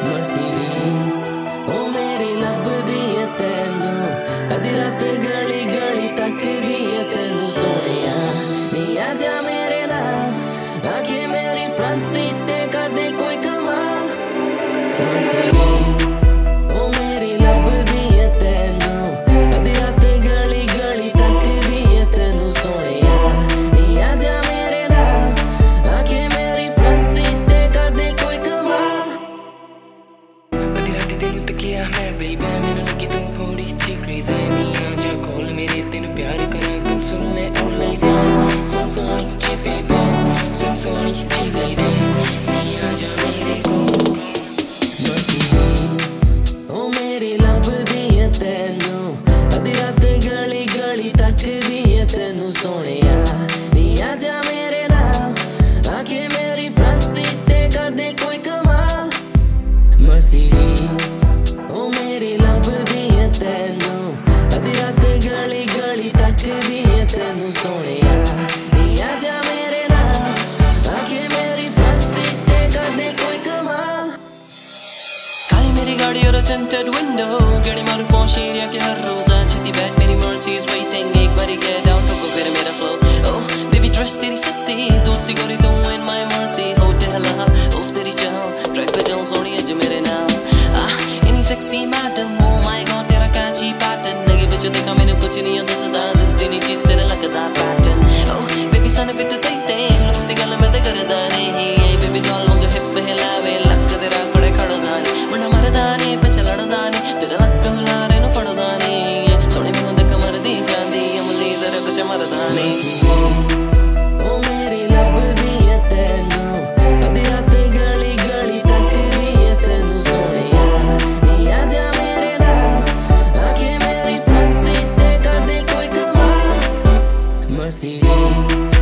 Mercedes ओ मेरी लभदी है तेनू अधी रात गली गली तकदी है तेनू सोनिया नी आजा मेरे नाल आके मेरी फ्रंट सीट ते कर दे कोई कमाल। मर्सिडीज ओ मेरी लभदी है तेनू अधी रात गली गली तकदी है तेनू सोनिया नी आजा मेरे नाल आके मेरी फ्रंट सीट ते कर दे कोई कमाल। अधी रात तेनू तकिया मैं बेबी मैनू लगी तू थोड़ी सी क्रेज़ी नी आजा कोल मेरे तेनू प्यार करा गल सुन ले ओ ले जा सुन सोनी ची बेबी सुन सोनी ची ले नी आजा मेरे कोल। मर्सिडीज ओ मेरी लभदी है तेनू अधी रात गली गली तकदी है तेनू सोनिया नी आजा मेरे नाल आके मेरी फ्रंट सीट ते कर दे कोई कमाल। मर्सिडीज ओ मेरी लभदी है तेनू अधी रात गली गली तकदी है तेनू सोनिया नी आजा मेरे नाल आके मेरी फ्रंट सीट ते कर दे कोई कमाल। काली मेरी गाड़ी और tinted window गाड़ी मारू पहुंच एरिया के हर रोज छती बैठ मेरी मर्सी इज वेटिंग एक बारी get down तो फिर मेरा flow oh baby dress तेरी sexy दूध सी गोरी तू in my mercy hotel हाल उफ तेरी चाल ट्रैक पे चल सोनी है जो मेरे नाम इनी sexy madam oh my god तेरा कांची pattern लगे बिचो देखा मैंने कुछ नहीं होता सदा दिस दिन चीज तेरा लगदा pattern oh baby सन फिट ते looks दी गल मैं ते करदा नहीं baby doll वांग hip हिलावे लक तेरा खड़े खड़दा नहीं मना मरदा नहीं पे चलदा नहीं तेरा लक हुलारे नु फड़दा नहीं सोनी मैनू ते कमर दी जांदी अमली तेरे पे मरदा नहीं। ओ मेरी लभदी है तेनू अधी रात गली गली तकदी है तेनू सोनिया नी आजा मेरे नाल आके मेरी फ्रंट सीट ते कर दे कोई कमाल। मर्सिडीज